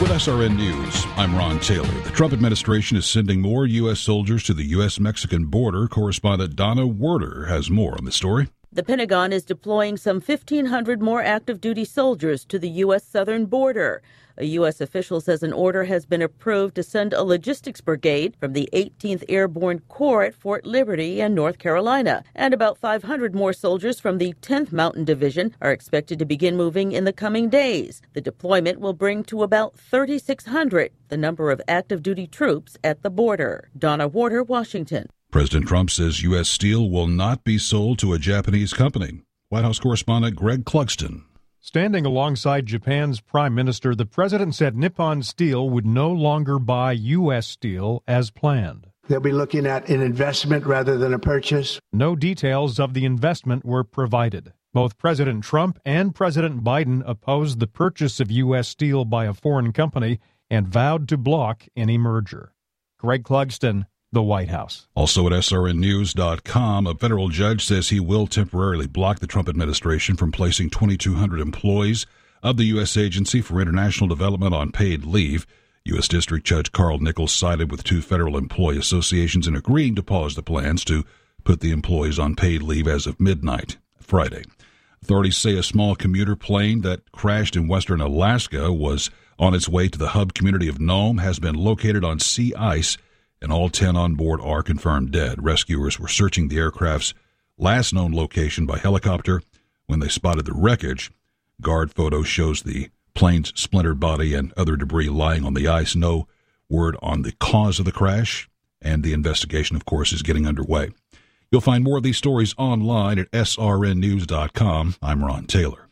With SRN News, I'm Ron Taylor. The Trump administration is sending more U.S. soldiers to the U.S.-Mexican border. Correspondent Donna Werder has more on the story. The Pentagon is deploying some 1,500 more active-duty soldiers to the U.S. southern border. A U.S. official says an order has been approved to send a logistics brigade from the 18th Airborne Corps at Fort Liberty in North Carolina. And about 500 more soldiers from the 10th Mountain Division are expected to begin moving in the coming days. The deployment will bring to about 3,600 the number of active-duty troops at the border. Donna Werder, Washington. President Trump says U.S. steel will not be sold to a Japanese company. White House correspondent Greg Clugston. Standing alongside Japan's prime minister, the president said Nippon Steel would no longer buy U.S. steel as planned. They'll be looking at an investment rather than a purchase. No details of the investment were provided. Both President Trump and President Biden opposed the purchase of U.S. steel by a foreign company and vowed to block any merger. Greg Clugston, the White House. Also at srnnews.com, a federal judge says he will temporarily block the Trump administration from placing 2,200 employees of the U.S. Agency for International Development on paid leave. U.S. District Judge Carl Nichols sided with two federal employee associations in agreeing to pause the plans to put the employees on paid leave as of midnight Friday. Authorities say a small commuter plane that crashed in western Alaska was on its way to the hub community of Nome, has been located on sea ice, and all 10 on board are confirmed dead. Rescuers were searching the aircraft's last known location by helicopter when they spotted the wreckage. Guard photo shows the plane's splintered body and other debris lying on the ice. No word on the cause of the crash, and the investigation, of course, is getting underway. You'll find more of these stories online at srnnews.com. I'm Ron Taylor.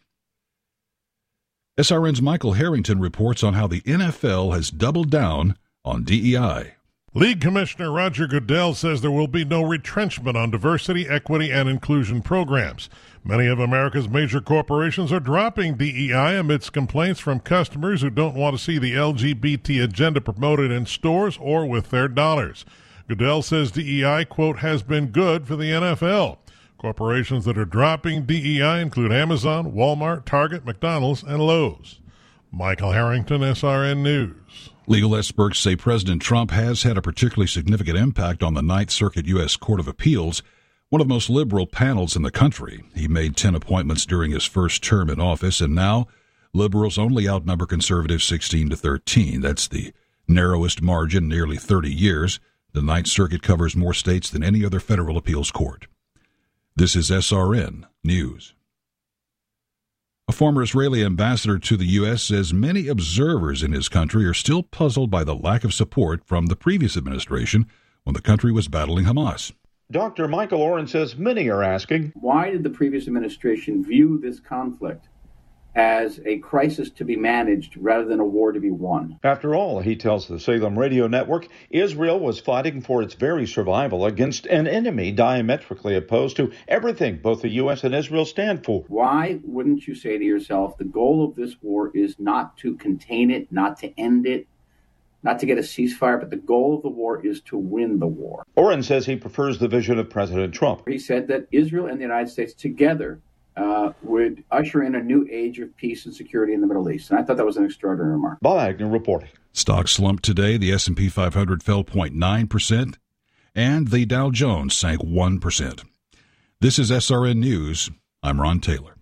SRN's Michael Harrington reports on how the NFL has doubled down on DEI. League Commissioner Roger Goodell says there will be no retrenchment on diversity, equity, and inclusion programs. Many of America's major corporations are dropping DEI amidst complaints from customers who don't want to see the LGBT agenda promoted in stores or with their dollars. Goodell says DEI, quote, has been good for the NFL. Corporations that are dropping DEI include Amazon, Walmart, Target, McDonald's, and Lowe's. Michael Harrington, SRN News. Legal experts say President Trump has had a particularly significant impact on the Ninth Circuit U.S. Court of Appeals, one of the most liberal panels in the country. He made 10 appointments during his first term in office, and now liberals only outnumber conservatives 16-13. That's the narrowest margin in nearly 30 years. The Ninth Circuit covers more states than any other federal appeals court. This is SRN News. A former Israeli ambassador to the U.S. says many observers in his country are still puzzled by the lack of support from the previous administration when the country was battling Hamas. Dr. Michael Oren says many are asking, why did the previous administration view this conflict as a crisis to be managed rather than a war to be won? After all, he tells the Salem Radio Network, Israel was fighting for its very survival against an enemy diametrically opposed to everything both the U.S. and Israel stand for. Why wouldn't you say to yourself, the goal of this war is not to contain it, not to end it, not to get a ceasefire, but the goal of the war is to win the war? Oren says he prefers the vision of President Trump. He said that Israel and the United States together would usher in a new age of peace and security in the Middle East. And I thought that was an extraordinary remark. Bob Agnew reporting. Stocks slumped today. The S&P 500 fell 0.9%, and the Dow Jones sank 1%. This is SRN News. I'm Ron Taylor.